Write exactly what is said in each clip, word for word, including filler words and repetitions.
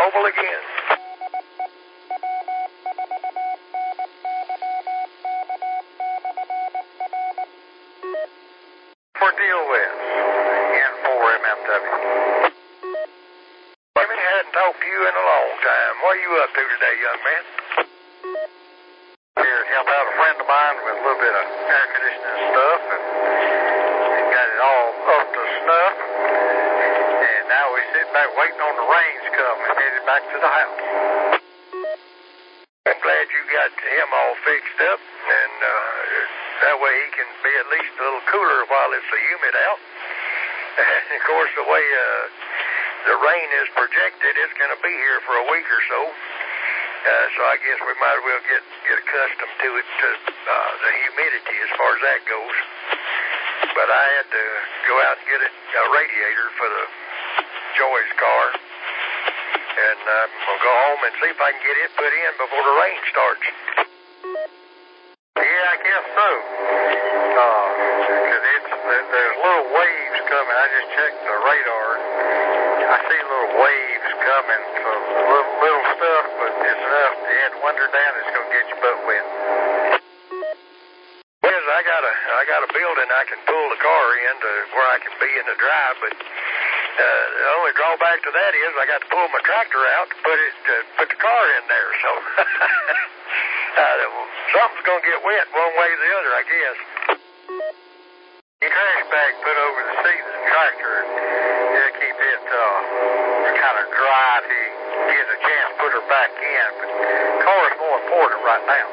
mobile again. For Deal West, N four M M W. Jimmy, hadn't talked to you in a long time. What are you up to today, young man? Here to help out a friend of mine with a little bit of air conditioning stuff, and he got it all up to snuff. And now we sit back waiting on the rain to come and headed back to the house. I'm glad you got him all fixed up, and uh, that way he can be at least a little cooler while it's so humid out. And of course, the way uh, the rain is projected, it's going to be here for a week or so. Uh, so I guess we might as well get, get accustomed to it, to uh, the humidity as far as that goes. But I had to go out and get a, a radiator for the Joy's car. And I'm going to go home and see if I can get it put in before the rain starts. Yeah, I guess so. Because uh, it's there's little waves coming. I just checked the radar. I see little waves coming. So little, little stuff, but it's enough to add wonder down. It's going to get your butt wet. Yes, I got a I got a building I can pull the car in to where I can be in the drive, but uh, the only drawback to that is I got to pull my tractor out to put it to put the car in there. So uh, something's going to get wet one way or the other, I guess. The trash bag put over the seat of the tractor, it'll keep it uh, kind of dry to get a chance to put her back in. But the car is more important right now.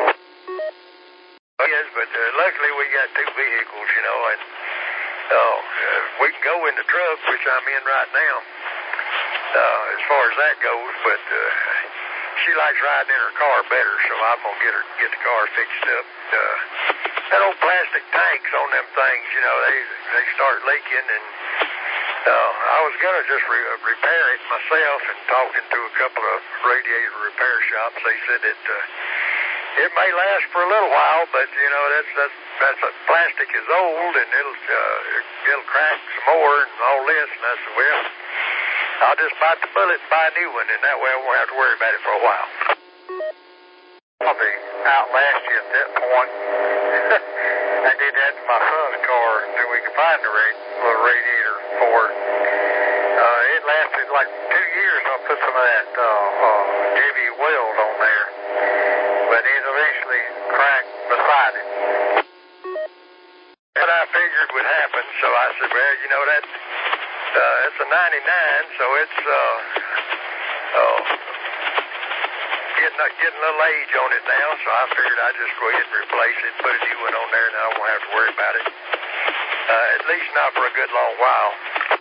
Yes, but uh, luckily we got two vehicles, you know, and uh, we can go in the truck, which I'm in right now, uh, as far as that goes. But uh, she likes riding in her car better, so I'm gonna get her get the car fixed up. Uh, that old plastic tanks on them things, you know, they they start leaking, and uh, I was gonna just re repair it myself. And talking to a couple of radiator repair shops, they said that uh, it may last for a little while, but you know that's that's that's uh, plastic is old, and it'll uh, it'll crack some more and all this. And I said, well, I'll just bite the bullet and buy a new one, and that way I won't have to worry about it for a while. I'll be outlast you at that point. I did that to my son's car until we could find the ra- little radiator for it. Uh, it lasted like two years. I put some of that uh, uh, J B Weld on there, but it eventually cracked beside it. And I figured would happen, so I said, well, you know, that uh, it's a ninety-nine, so it's uh, uh, getting, uh, getting a little age on it now, so I figured I'd just go ahead and replace it, put a new one on there, and I won't have to worry about it. Uh, at least not for a good long while.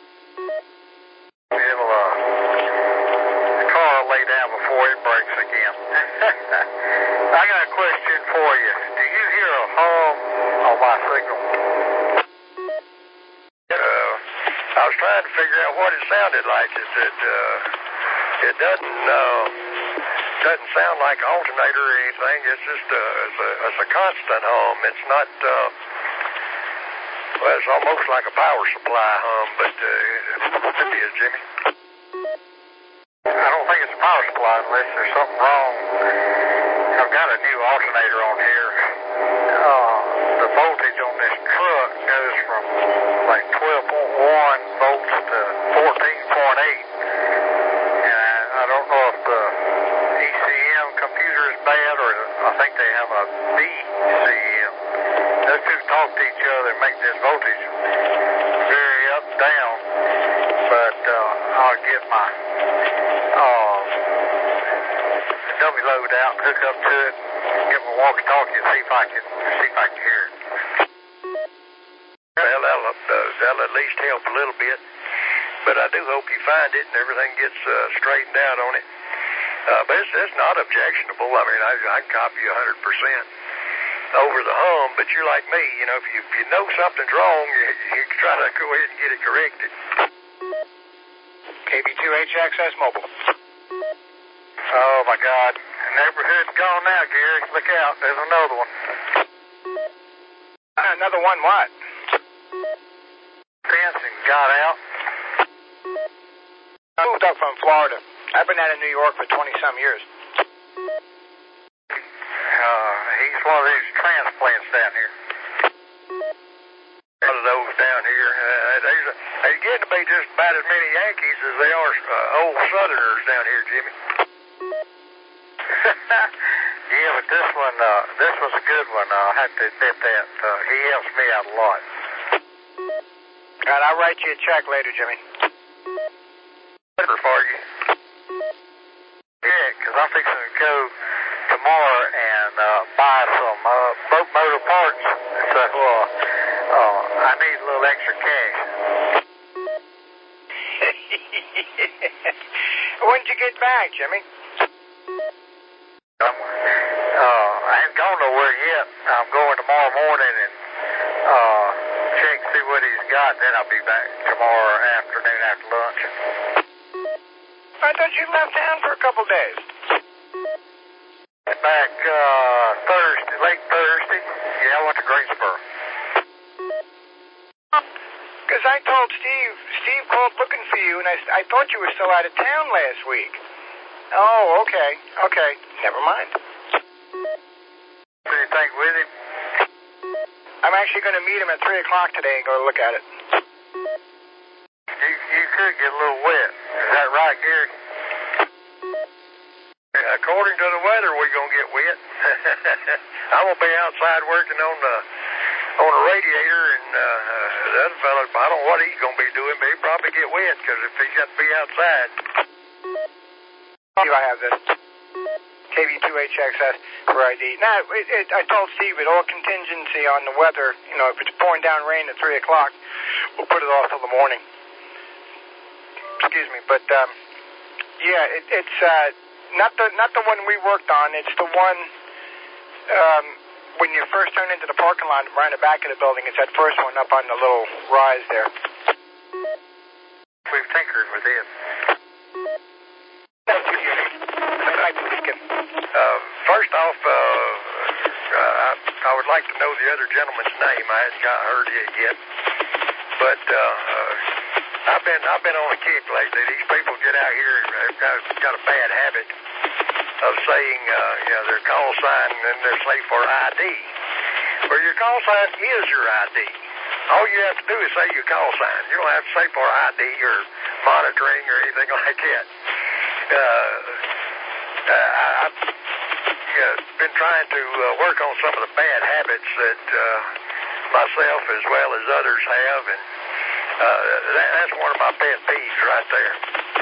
It'll, uh, the car will lay down before it breaks again. I got a question for you. Do you hear a hum on my signal? Uh, I was trying to figure out what it sounded like. It, it, uh, it doesn't, uh, doesn't sound like an alternator or anything. It's just a, it's a, it's a constant hum. It's not, uh, well, it's almost like a power supply hum, but uh, it is, Jimmy. I don't think it's a power supply unless there's something wrong. I've got a new alternator on here. Uh, the voltage on this truck goes from like twelve point one volts to fourteen point eight. And I, I don't know if the E C M computer is bad or I think they have a B C M. Those two talk to each other and make this voltage vary up and down. But uh, I'll get my uh, dummy load out, hook up to it, get my walkie-talkie and see if I can see if I can hear it. Well, that'll, uh, that'll at least help a little bit. But I do hope you find it and everything gets uh, straightened out on it. Uh, but it's, it's not objectionable. I mean, I, I can copy you one hundred percent over the hum, but you're like me, you know, if you, if you know something's wrong, you, you can try to go ahead and get it corrected. K B two H Access Mobile. Oh, my God. The neighborhood's gone now, Gary. Look out. There's another one. Uh, another one what? Fence and got out. I moved up from Florida. I've been out of New York for twenty-some years. Uh, he's one of these transplants down here. One of those down here. Uh, there's, a, there's getting to be just about as many Yankees as they are uh, old Southerners down here, Jimmy. Yeah, but this one, uh, this was a good one. Uh, I have to admit that. Uh, he helps me out a lot. All right, I'll write you a check later, Jimmy. Better for you. Yeah, because I'm fixing to go tomorrow and uh, buy some uh, boat motor parts. So uh, uh, I need a little extra cash. When'd you get back, Jimmy? I'm, uh, I ain't gone nowhere yet. I'm going tomorrow morning and uh, check, see what he's got. Then I'll be back tomorrow afternoon after lunch. I thought you left town for a couple days. Back uh, Thursday, late Thursday. Yeah, I went to Greensboro. Because I told Steve, Steve called looking for you, and I, I thought you were still out of town last week. Oh, okay, okay. Never mind. Anything with him? I'm actually going to meet him at three o'clock today and go look at it. You, you could get a little wet. Is that right, Gary? According to the weather, we're going to get wet. I'm going to be outside working on the on a radiator, and uh, the other fella, I don't know what he's going to be doing, but he'll probably get wet, because if he's got to be outside. Do I have this? K V two H X S for I D. Now, it, it, I told Steve it all contingency on the weather. You know, if it's pouring down rain at three o'clock, we'll put it off till the morning. Excuse me, but um, yeah, it, it's uh, not the not the one we worked on. It's the one um, when you first turn into the parking lot around the back of the building. It's that first one up on the little rise there. We've tinkered with it. Uh, first off, uh, uh, I, I would like to know the other gentleman's name. I hadn't got heard it yet, but uh, uh, I've been I've been on a kick lately. These people get out here, they've got, got a bad habit of saying, uh, you know, their call sign and then they say for I D. Well, your call sign is your I D. All you have to do is say your call sign. You don't have to say for I D or monitoring or anything like that. Uh, uh, I've uh, been trying to uh, work on some of the bad habits that uh, myself as well as others have, and uh, that, that's one of my pet peeves right there.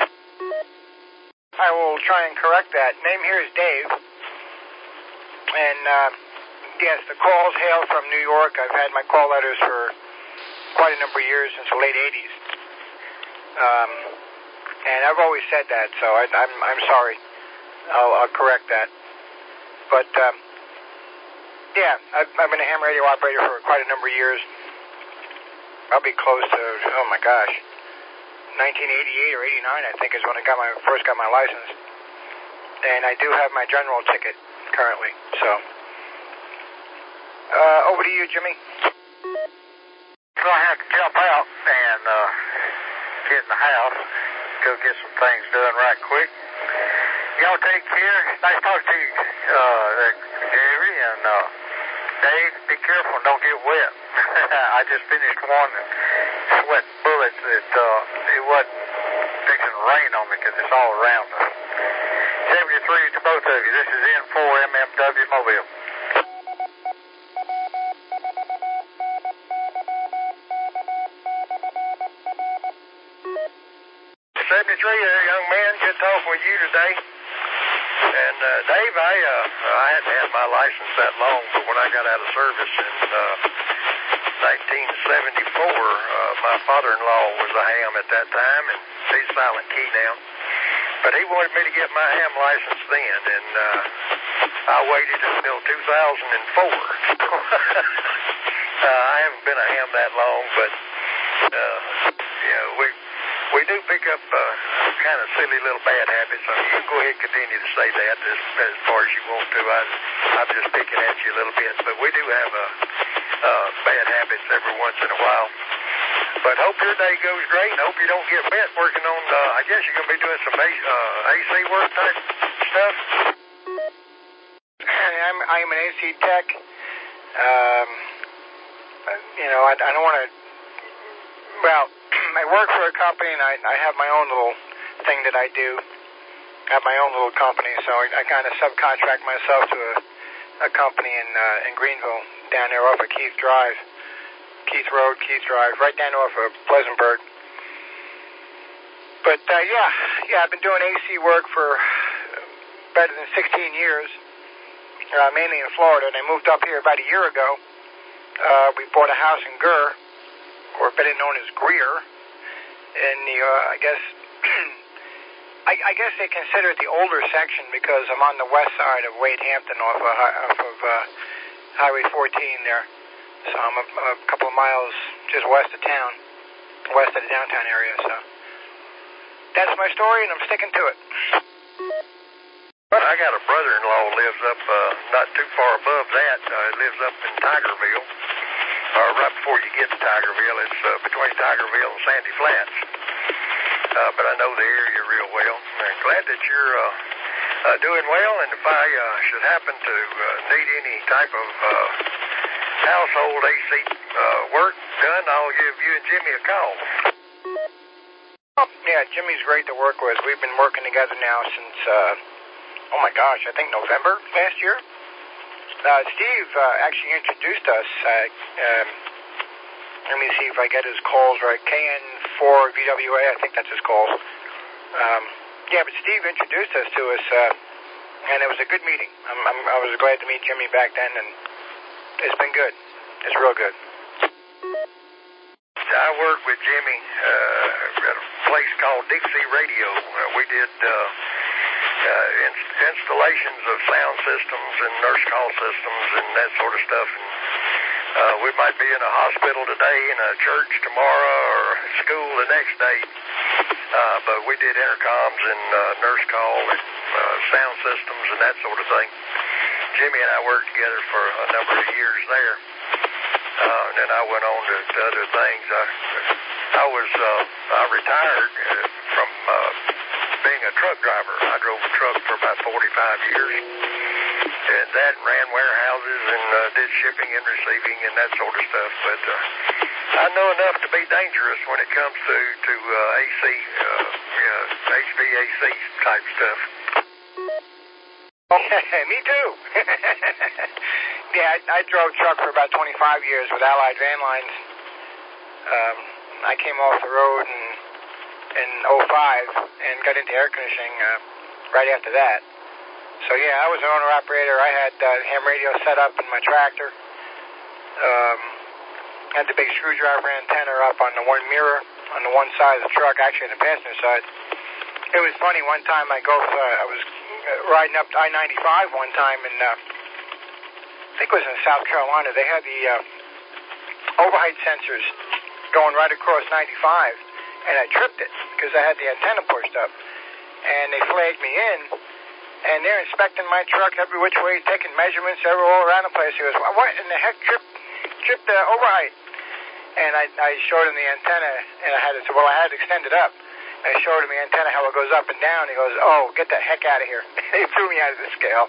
I will try and correct that. Name here is Dave. And, uh, yes, the calls hail from New York. I've had my call letters for quite a number of years, since the late eighties. Um, and I've always said that, so I, I'm, I'm sorry. I'll, I'll correct that. But, um, yeah, I've, I've been a ham radio operator for quite a number of years. I'll be close to, oh my gosh, nineteen eighty-eight or eighty-nine, I think, is when I got my first got my license. And I do have my general ticket currently, so. Uh, over to you, Jimmy. So I have to jump out and uh, get in the house, go get some things done right quick. Y'all take care. Nice talking to you, uh, Gary, and uh, Dave, be careful and don't get wet. I just finished one and sweating bullets that uh, it wasn't fixing to rain on me because it's all around us. seventy-three to both of you. This is N four M M W Mobile. seventy-three there, young man. Good talking with you today. And, uh, Dave, I, uh, I hadn't had my license that long, but when I got out of service in, uh, nineteen seventy-four, uh, my father-in-law was a ham at that time, and he's silent key now. But he wanted me to get my ham license then, and, uh, I waited until two thousand four. uh, I haven't been a ham that long, but, uh, you know, we, We do pick up uh, kind of silly little bad habits. I mean, you can go ahead and continue to say that as, as far as you want to. I, I'm just picking at you a little bit. But we do have uh, uh, bad habits every once in a while. But hope your day goes great. Hope you don't get wet working on, uh, I guess you're going to be doing some A, uh, A C work type stuff. I'm, I'm an A C tech. Um, you know, I, I don't want to, well, I work for a company and I, I have my own little thing that I do. I have my own little company, so I, I kind of subcontract myself to a, a company in uh, in Greenville, down there off of Keith Drive, Keith Road, Keith Drive, right down off of Pleasantburg. But uh, yeah, yeah, I've been doing A C work for better than sixteen years, uh, mainly in Florida, and I moved up here about a year ago. Uh, we bought a house in Gurr, or better known as Greer, in the, uh, I guess, I, I guess they consider it the older section because I'm on the west side of Wade Hampton off of, off of uh, Highway fourteen there. So I'm a, a couple of miles just west of town, west of the downtown area. So that's my story, and I'm sticking to it. I got a brother-in-law who lives up uh, not too far above that. Uh, lives up in Tigerville, uh, right before you get to Tigerville. It's uh, between Tigerville and Sandy Flats. Uh, but I know the area real well. I'm glad that you're uh, uh, doing well, and if I uh, should happen to uh, need any type of uh, household A C uh, work done, I'll give you and Jimmy a call. Yeah, Jimmy's great to work with. We've been working together now since, uh, oh my gosh, I think November last year. Uh, Steve uh, actually introduced us. Uh, um, let me see if I get his calls right. K N four V W A, I think that's his calls. Um, yeah, but Steve introduced us to us, uh, and it was a good meeting. I'm, I'm, I was glad to meet Jimmy back then, and it's been good. It's real good. I worked with Jimmy uh, at a place called Dixie Radio. Uh, we did uh, uh, in- installations of sound systems and nurse call systems and that sort of stuff. And, uh, we might be in a hospital today, in a church tomorrow, or school the next day. Uh, but we did intercoms and uh, nurse call and uh, sound systems and that sort of thing. Jimmy and I worked together for a number of years there. Uh, and then I went on to, to other things. I, I was, uh, I retired uh, from uh, being a truck driver. I drove a truck for about forty-five years. And that ran warehouses and uh, did shipping and receiving and that sort of stuff. But uh, I know enough to be dangerous when it comes to, to uh, A C, uh, you know, H V A C type stuff. Me too. Yeah, I, I drove truck for about twenty-five years with Allied Van Lines. Um, I came off the road in, in oh five and got into air conditioning uh, right after that. So yeah, I was an owner-operator. I had uh, ham radio set up in my tractor. Um, had the big screwdriver antenna up on the one mirror on the one side of the truck, actually on the passenger side. It was funny, one time I go, uh, I was riding up I ninety-five one time, and uh, I think it was in South Carolina. They had the uh, overheight sensors going right across ninety-five, and I tripped it because I had the antenna pushed up. And they flagged me in, and they're inspecting my truck every which way, taking measurements every all around the place. He goes, what in the heck tripped, tripped the overheight? And I, I showed him the antenna, and I had it, well, I had it extended up. I showed him the antenna, how it goes up and down. He goes, oh, get the heck out of here. He threw me out of the scale.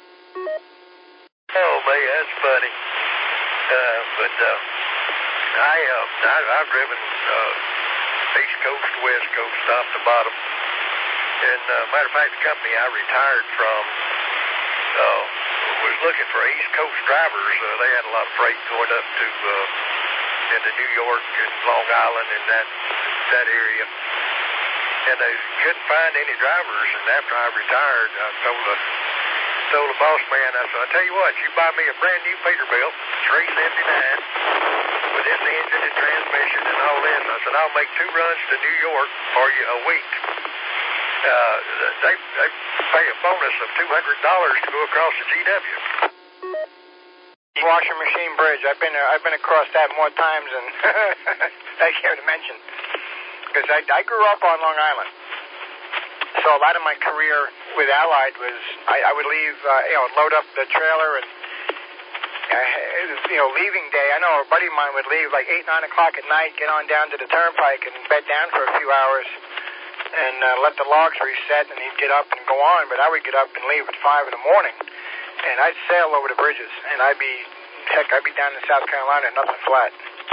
Oh, man, that's funny. Uh, but uh, I, uh, I, I've driven uh, East Coast to West Coast, top to bottom. And uh, matter of fact, the company I retired from uh, was looking for East Coast drivers. Uh, they had a lot of freight going up to uh, into New York and Long Island and that that area. And they couldn't find any drivers. And after I retired, I told the told the boss man, I said, I tell you what, you buy me a brand new Peterbilt, three seventy-nine, with this engine and transmission and all this. I said, I'll make two runs to New York for you a week. Uh, they, they pay a bonus of two hundred dollars to go across the G W. Washing Machine Bridge. I've been uh, I've been across that more times than I care to mention. Because I, I grew up on Long Island. So a lot of my career with Allied was I, I would leave, uh, you know, load up the trailer and I, you know, leaving day, I know a buddy of mine would leave like eight, nine o'clock at night, get on down to the turnpike and bed down for a few hours and uh, let the logs reset, and he'd get up and go on. But I would get up and leave at five in the morning, and I'd sail over the bridges, and I'd be, heck, I'd be down in South Carolina, nothing flat.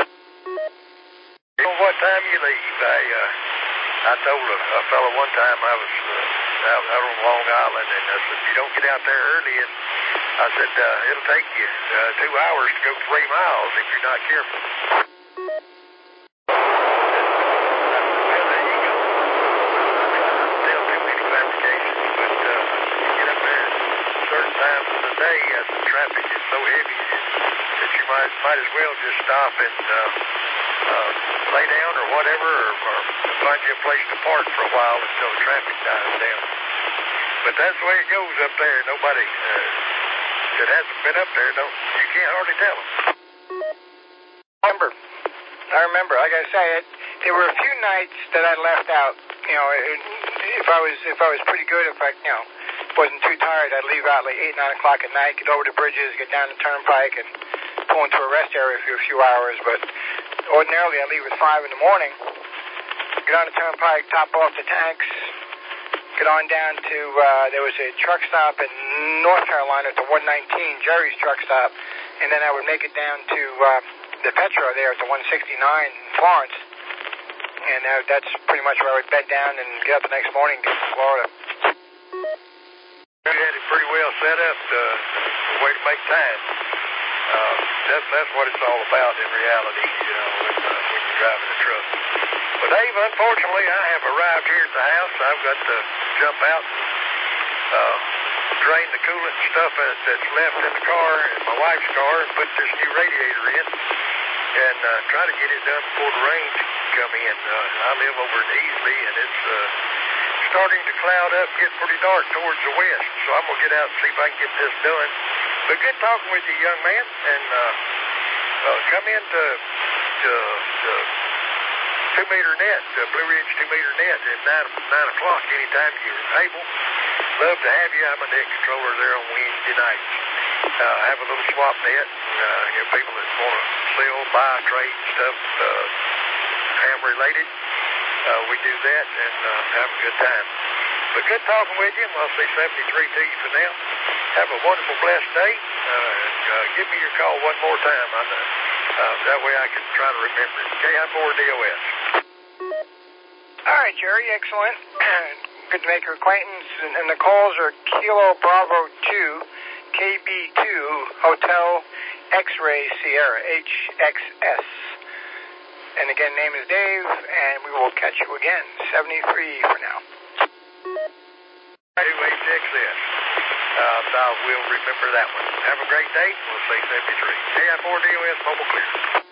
Well, what time you leave? I, uh, I told a, a fellow one time I was uh, out, out on Long Island, and I said, you don't get out there early, and I said, uh, it'll take you uh, two hours to go three miles if you're not careful. Well, there you go. I don't tell too many fabrications, but uh, you get up there at certain times of the day as the traffic is so heavy that you might might as well just stop and uh, uh, lay down or whatever, or, or find you a place to park for a while until the traffic dies down. But that's the way it goes up there. Nobody uh, that hasn't been up there, don't you can't hardly tell them. I remember, I remember. Like I say, it, there were a few nights that I left out. You know, it, if I was if I was pretty good, if I you know wasn't too tired, I'd leave out like eight, nine o'clock at night, get over the bridges, get down the turnpike, and pull into a rest area for a few hours. But ordinarily, I leave at five in the morning, get on the turnpike, top off the tanks, get on down to, uh, there was a truck stop in North Carolina at the one nineteen, Jerry's truck stop, and then I would make it down to uh, the Petro there at the one sixty-nine in Florence, and uh, that's pretty much where I would bed down and get up the next morning and get to Florida. You had it pretty well set up, uh, the way to make time. Uh, that's, that's what it's all about in reality, you know, when, uh, when you're driving a truck. But Dave, unfortunately, I have arrived here at the house. I've got to jump out and uh, drain the coolant and stuff that's left in the car, in my wife's car, and put this new radiator in, and uh, try to get it done before the rain come in. Uh, I live over in Easley, and it's uh, starting to cloud up, get pretty dark towards the west, so I'm going to get out and see if I can get this done. But good talking with you, young man, and uh, uh, come in to, to, to two-meter net, uh, Blue Ridge two-meter net at nine, nine o'clock anytime you're able. Love to have you. I'm a net controller there on Wednesday nights. Uh, have a little swap net. Uh, you know, people that want to sell, buy, trade stuff, uh, ham-related. Uh, we do that and uh, have a good time. But good talking with you. I'll say seventy-three to you for now. Have a wonderful, blessed day. Uh, and, uh, give me your call one more time. I know. Uh, that way I can try to remember it. K I four D O S. All right, Jerry, excellent. Good to make your acquaintance. And, and the calls are Kilo Bravo two, K B two, Hotel X-Ray Sierra, H X S. And again, name is Dave, and we will catch you again. seventy-three for now. two H X S. Uh, I will remember that one. Have a great day. We'll say seventy-three. K I four D O S, mobile clear.